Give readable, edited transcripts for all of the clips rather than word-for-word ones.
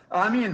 Amin.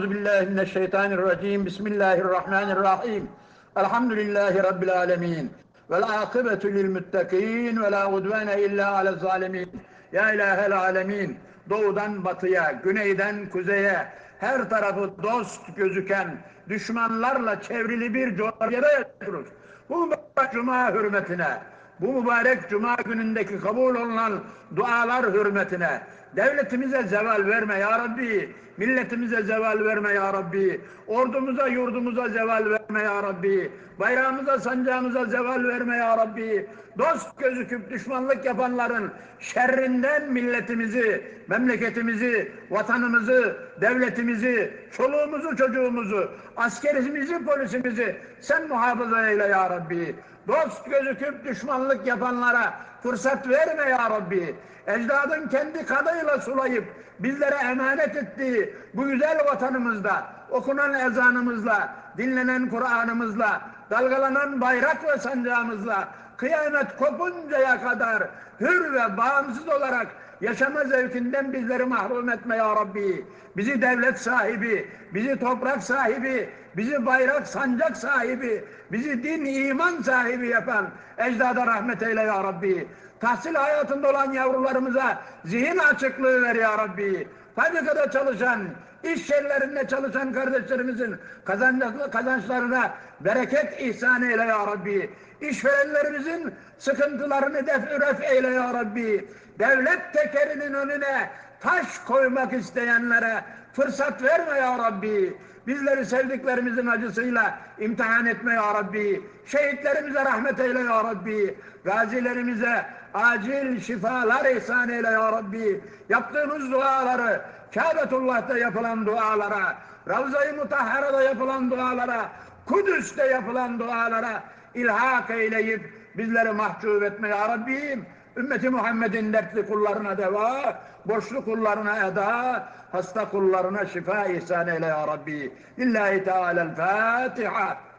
Euzubillahimineşşeytanirracim. Bismillahirrahmanirrahim. Elhamdülillahi Rabbil alemin. Vel akıbetu lil muttaqin ve la udvane illa alel zalimin. Ya ilahel alemin. Doğudan batıya, güneyden kuzeye, her tarafı dost gözüken düşmanlarla çevrili bir coğrafyada yaşıyoruz. Bu mübarek cuma hürmetine, bu mübarek cuma günündeki kabul olunan dualar hürmetine devletimize zeval verme ya Rabbi, milletimize zeval verme ya Rabbi, ordumuza, yurdumuza zeval verme ya Rabbi, bayrağımıza, sancağımıza zeval verme ya Rabbi, dost gözüküp düşmanlık yapanların şerrinden milletimizi, memleketimizi, vatanımızı, devletimizi, çoluğumuzu, çocuğumuzu, askerimizi, polisimizi sen muhafaza eyle ya Rabbi. Dost gözüküp düşmanlık yapanlara fırsat verme ya Rabbi. Ecdadın kendi kanıyla sulayıp bizlere emanet ettiği bu güzel vatanımızda okunan ezanımızla, dinlenen Kur'an'ımızla, dalgalanan bayrak ve sancağımızla kıyamet kopuncaya kadar hür ve bağımsız olarak yaşama zevkinden bizleri mahrum etme ya Rabbi. Bizi devlet sahibi, bizi toprak sahibi, bizi bayrak sancak sahibi, bizi din iman sahibi yapan ecdada rahmet eyle ya Rabbi. Tahsil hayatında olan yavrularımıza zihin açıklığı ver ya Rabbi. Fabrikada çalışan, iş yerlerinde çalışan kardeşlerimizin kazançlarına bereket ihsan eyle ya Rabbi. İşverenlerimizin sıkıntılarını def eyle ya Rabbi. Devlet tekerinin önüne taş koymak isteyenlere fırsat verme ya Rabbi. Bizleri sevdiklerimizin acısıyla imtihan etme ya Rabbi. Şehitlerimize rahmet eyle ya Rabbi. Gazilerimize acil şifalar ihsan eyle ya Rabbi. Yaptığımız duaları, Kâbetullah'ta yapılan dualara, Ravza-i Mutahhara'da yapılan dualara, Kudüs'te yapılan dualara ilhak eyleyip bizleri mahcup etme ya Rabbim. Ümmeti Muhammed'in dertli kullarına deva, borçlu kullarına eda, hasta kullarına şifa ihsan eyle ya Rabbi. Lillahi Teala'l-Fatiha.